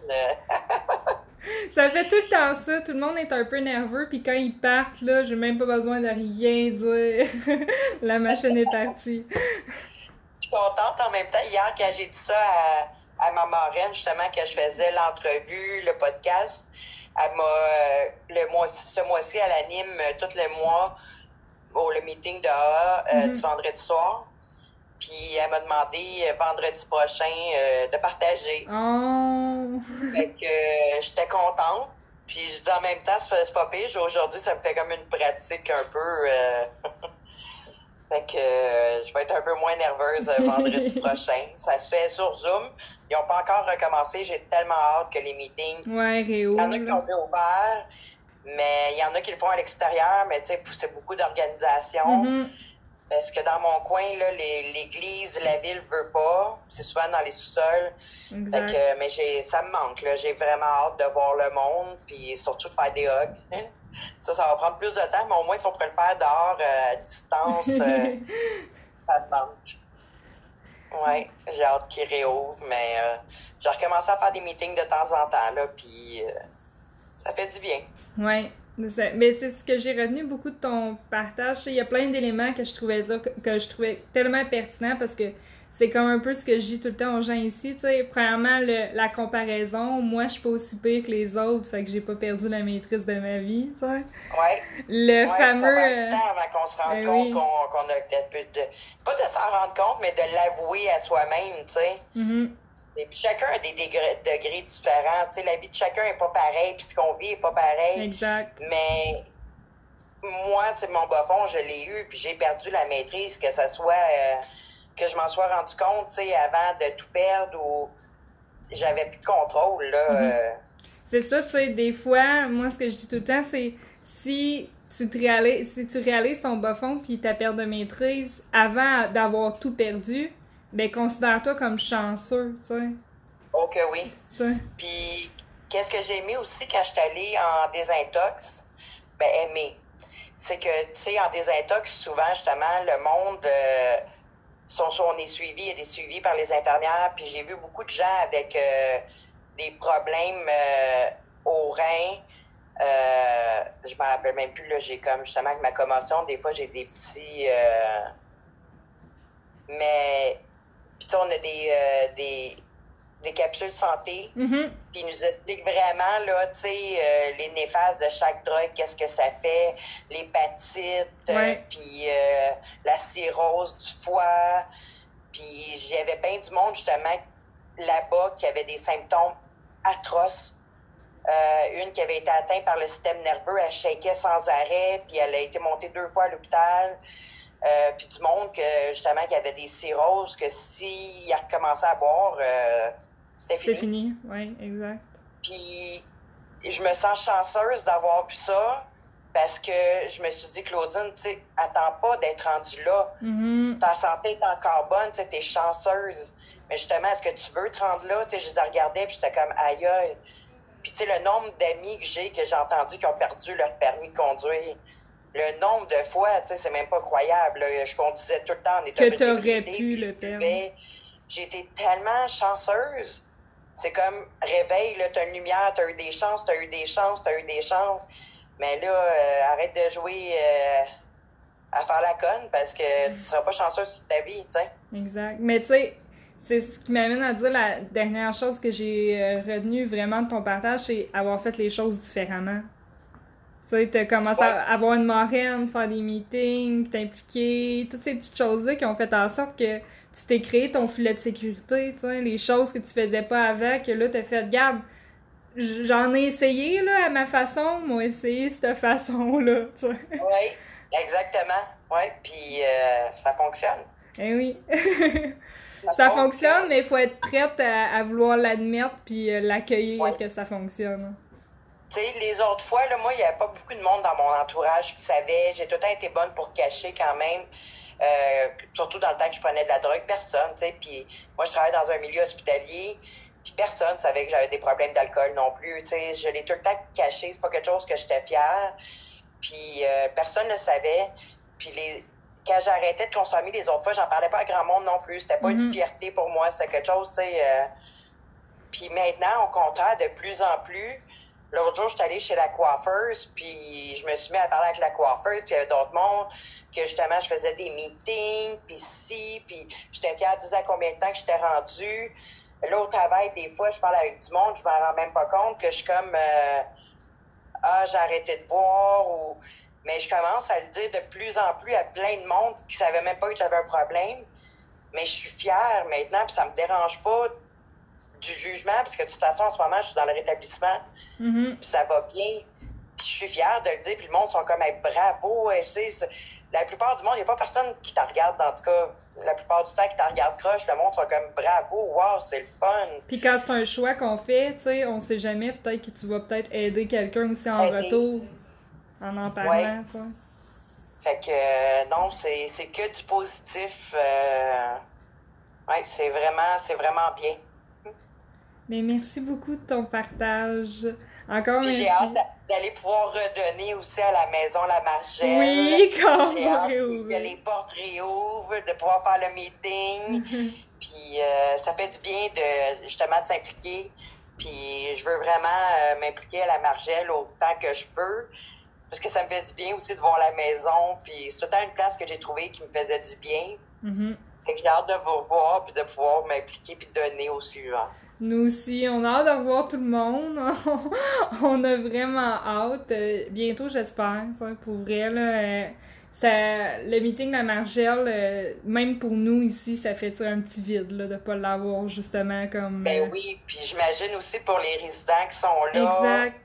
Ça fait tout le temps ça. Tout le monde est un peu nerveux, puis quand ils partent, là, j'ai même pas besoin de rien dire. La machine est partie. Je suis contente en même temps. Hier, quand j'ai dit ça à ma marraine, justement, que je faisais l'entrevue, le podcast, elle m'a, ce mois-ci, elle anime tout le mois le meeting de AA du vendredi soir. Puis elle m'a demandé vendredi prochain de partager. Oh! Fait que j'étais contente. Puis je dis en même temps, c'est pas pire. Aujourd'hui, ça me fait comme une pratique un peu. Fait que je vais être un peu moins nerveuse vendredi prochain. Ça se fait sur Zoom. Ils n'ont pas encore recommencé. J'ai tellement hâte que les meetings. Ouais, réouvre. Il y en a qui ont réouvert, mais il y en a qui le font à l'extérieur. Mais tu sais, c'est beaucoup d'organisation. Parce que dans mon coin, là, l'église, la ville veut pas. C'est souvent dans les sous-sols. Fait que, mais ça me manque, là. J'ai vraiment hâte de voir le monde, puis surtout de faire des hugs. Ça va prendre plus de temps, mais au moins, si on pourrait le faire dehors, à distance, ça me manque. Ouais, j'ai hâte qu'ils réouvrent, mais j'ai recommencé à faire des meetings de temps en temps, là, puis ça fait du bien. Ouais. Mais c'est ce que j'ai retenu beaucoup de ton partage. Il y a plein d'éléments que je trouvais tellement pertinents parce que c'est comme un peu ce que je dis tout le temps aux gens ici. T'sais. Premièrement, la comparaison. Moi, je suis pas aussi pire que les autres, fait que j'ai pas perdu la maîtrise de ma vie. T'sais. Ouais. Le fameux. Ça prend du temps avant qu'on se rende compte qu'on a pas de s'en rendre compte, mais de l'avouer à soi-même, tu sais. Et puis chacun a des degrés différents. Tu sais, la vie de chacun est pas pareille, puis ce qu'on vit est pas pareil. Exact. Mais moi, tu sais, mon bas fond, je l'ai eu, puis j'ai perdu la maîtrise, que ça soit que je m'en sois rendu compte, tu sais, avant de tout perdre ou j'avais plus de contrôle, là. C'est ça, tu sais, des fois, moi, ce que je dis tout le temps, c'est si tu réalises ton bas fond puis ta perte de maîtrise avant d'avoir tout perdu, ben considère-toi comme chanceux, tu sais. Ok, oui. Puis, qu'est-ce que j'ai aimé aussi quand je suis allée en désintox? Ben, c'est que, tu sais, en désintox, souvent, justement, le monde, on est suivi, il y a des suivis par les infirmières, puis j'ai vu beaucoup de gens avec des problèmes aux reins. Je m'en rappelle même plus, là, j'ai comme, justement, avec ma commotion, des fois, j'ai des petits... mais... Puis on a des capsules santé, puis ils nous expliquent vraiment, là, tu sais, les néfastes de chaque drogue, qu'est-ce que ça fait, l'hépatite, puis la cirrhose du foie. Puis j'avais bien du monde, justement, là-bas, qui avait des symptômes atroces. Une qui avait été atteinte par le système nerveux, elle shakeait sans arrêt, puis elle a été montée 2 fois à l'hôpital. Puis du monde justement qui avait des cirrhoses, que s'il a recommencé à boire, c'était fini. C'est fini, oui, exact. Puis je me sens chanceuse d'avoir vu ça parce que je me suis dit, Claudine, tu sais, attends pas d'être rendue là. Ta santé est encore bonne, tu sais, t'es chanceuse. Mais justement, est-ce que tu veux te rendre là? Tu sais, je les regardais puis j'étais comme aïe aïe. Puis tu sais, le nombre d'amis que j'ai entendu qui ont perdu leur permis de conduire. Le nombre de fois, tu sais, c'est même pas croyable. Là. Je conduisais tout le temps en état de pu le perdre. J'ai été tellement chanceuse. C'est comme réveil, là, t'as une lumière, t'as eu des chances. Mais là, arrête de jouer à faire la conne parce que tu seras pas chanceuse toute ta vie, tu sais. Exact. Mais tu sais, c'est ce qui m'amène à dire la dernière chose que j'ai retenue vraiment de ton partage, c'est avoir fait les choses différemment. Tu sais, t'as commencé Ouais. à avoir une marraine, faire des meetings, t'impliquer, toutes ces petites choses-là qui ont fait en sorte que tu t'es créé ton filet de sécurité, tu sais, les choses que tu faisais pas avant, que là, t'as fait, regarde, j'en ai essayé, là, à ma façon, moi, essayé cette façon-là, tu sais. Oui, exactement. Oui, puis ça fonctionne. Eh oui. Ça fonctionne, mais il faut être prête à vouloir l'admettre puis l'accueillir Ouais. que ça fonctionne. Tu sais, les autres fois, là, moi, il n'y avait pas beaucoup de monde dans mon entourage qui savait. J'ai tout le temps été bonne pour cacher quand même. Surtout dans le temps que je prenais de la drogue, personne, tu sais. Puis moi, je travaille dans un milieu hospitalier, puis personne savait que j'avais des problèmes d'alcool non plus. Tu sais, je l'ai tout le temps caché. C'est pas quelque chose que j'étais fière. Puis personne ne savait. Puis quand j'arrêtais de consommer les autres fois, j'en parlais pas à grand monde non plus. C'était pas une fierté pour moi. C'est quelque chose, tu sais. Puis maintenant, au contraire, de plus en plus. L'autre jour, j'étais allée chez la coiffeuse, puis je me suis mis à parler avec la coiffeuse, puis il y avait d'autres mondes, que justement, je faisais des meetings, puis puis j'étais fière de dire à combien de temps que j'étais rendue. Là, au travail, des fois, je parle avec du monde, je m'en rends même pas compte que je suis comme j'ai arrêté de boire, mais je commence à le dire de plus en plus à plein de monde qui savaient même pas que j'avais un problème. Mais je suis fière maintenant, puis ça me dérange pas du jugement, parce que de toute façon, en ce moment, je suis dans le rétablissement. Puis ça va bien. Puis je suis fière de le dire. Puis le monde sont comme hey, bravo. La plupart du monde, il n'y a pas personne qui te regarde, en tout cas. La plupart du temps, qui te regarde croche, le monde sont comme bravo, wow, c'est le fun. Puis quand c'est un choix qu'on fait, tu sais, on sait jamais, peut-être que tu vas peut-être aider quelqu'un aussi en retour en parlant, tu sais. Fait que non, c'est que du positif. Ouais, c'est vraiment bien. Mais merci beaucoup de ton partage. Encore merci. J'ai hâte d'aller pouvoir redonner aussi à la maison La Margelle. Oui, quand j'ai hâte que les portes réouvrent, de pouvoir faire le meeting. Puis ça fait du bien de justement de s'impliquer. Puis je veux vraiment m'impliquer à La Margelle autant que je peux. Parce que ça me fait du bien aussi de voir la maison. Puis c'est tout le temps une place que j'ai trouvée qui me faisait du bien. Fait que j'ai hâte de vous voir puis de pouvoir m'impliquer puis de donner au suivant. Nous aussi, on a hâte de revoir tout le monde. On a vraiment hâte. Bientôt, j'espère. Pour vrai, là, le meeting de la Margelle, même pour nous ici, ça fait un petit vide là, de pas l'avoir justement comme... Ben oui, puis j'imagine aussi pour les résidents qui sont là. Exact.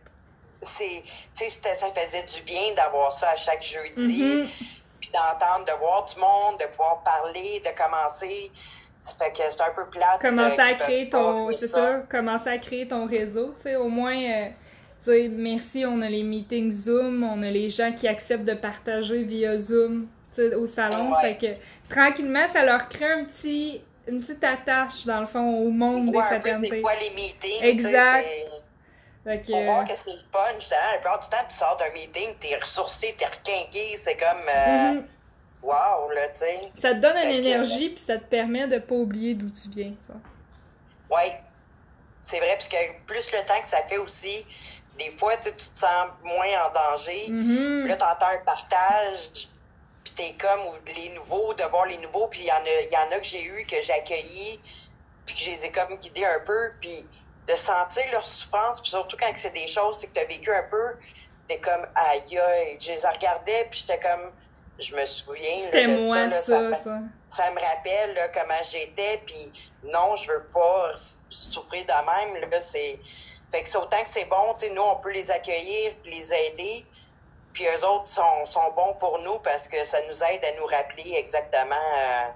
Ça faisait du bien d'avoir ça à chaque jeudi. Puis d'entendre, de voir du monde, de pouvoir parler, de commencer... Ça fait que c'est un peu plate. Commencer à créer commencer à créer ton réseau, tu sais, au moins, tu sais, merci, on a les meetings Zoom, on a les gens qui acceptent de partager via Zoom, tu sais, au salon, fait que tranquillement, ça leur crée une petite attache, dans le fond, au monde des fraternités. C'est quoi les meetings? Exact. Fait que, pour voir que c'est le fun, justement, la plupart du temps, tu sors d'un meeting, t'es ressourcé, t'es requinqué, c'est comme... Wow, là, tu sais. Ça te donne une énergie, puis ça te permet de pas oublier d'où tu viens, ça. Oui, c'est vrai, parce que plus le temps que ça fait aussi, des fois, tu te sens moins en danger. Là, t'entends un partage, puis t'es comme les nouveaux, de voir les nouveaux, puis il y en a que j'ai eu, que j'ai accueillis, puis que je les ai comme guidés un peu, puis de sentir leur souffrance, puis surtout quand c'est des choses, c'est que t'as vécu un peu, t'es comme, aïe, aïe, je les regardais, puis j'étais comme... Je me souviens là, de moi, ça, ça me rappelle là, comment j'étais, puis non, je veux pas souffrir de même. Là, fait que c'est autant que c'est bon, nous, on peut les accueillir, les aider, puis eux autres sont bons pour nous parce que ça nous aide à nous rappeler exactement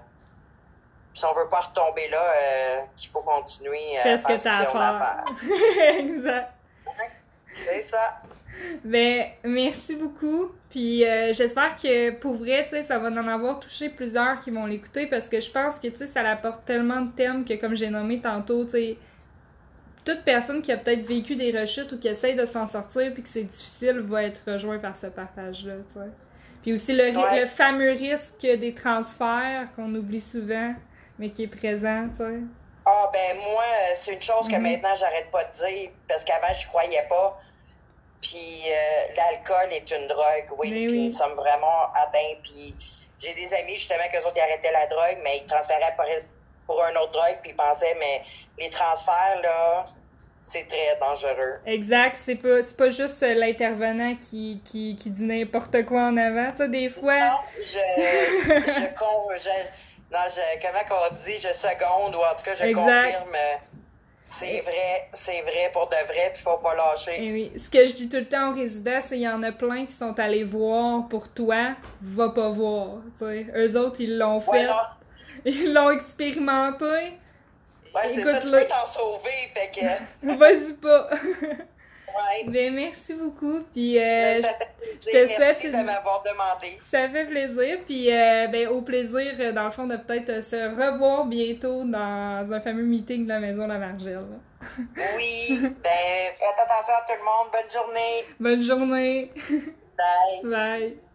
si on veut pas retomber là, qu'il faut continuer à faire ce qu'on a à faire. Exact. C'est ça. Ben, merci beaucoup. Puis j'espère que pour vrai, tu sais, ça va en avoir touché plusieurs qui vont l'écouter parce que je pense que, tu sais, ça apporte tellement de thèmes que, comme j'ai nommé tantôt, tu sais, toute personne qui a peut-être vécu des rechutes ou qui essaye de s'en sortir puis que c'est difficile va être rejoint par ce partage-là, tu sais. Puis aussi le fameux risque des transferts qu'on oublie souvent, mais qui est présent, tu sais. Ah, ben moi, c'est une chose que maintenant j'arrête pas de dire parce qu'avant, je croyais pas. Puis l'alcool est une drogue, puis nous sommes vraiment atteints. Puis j'ai des amis, justement, qu'eux autres, ils arrêtaient la drogue, mais ils transféraient pour une autre drogue, puis ils pensaient, mais les transferts, là, c'est très dangereux. Exact, c'est pas juste l'intervenant qui dit n'importe quoi en avant, tu sais, des fois. Non, comment qu'on dit, je seconde, ou en tout cas, je confirme. C'est vrai pour de vrai, puis faut pas lâcher. Et oui, ce que je dis tout le temps aux résidents, c'est qu'il y en a plein qui sont allés voir pour toi, va pas voir, tu sais. Eux autres, ils l'ont fait, ils l'ont expérimenté. Ouais, c'est ça, tu peux t'en sauver, fait que... Vas-y pas! Ouais. Ben, merci beaucoup, puis je te souhaite... Merci de m'avoir demandé. Ça fait plaisir, puis ben, au plaisir, dans le fond, de peut-être se revoir bientôt dans un fameux meeting de la Maison La Margelle. Oui, ben, faites attention à tout le monde, bonne journée! Bonne journée! Bye! Bye!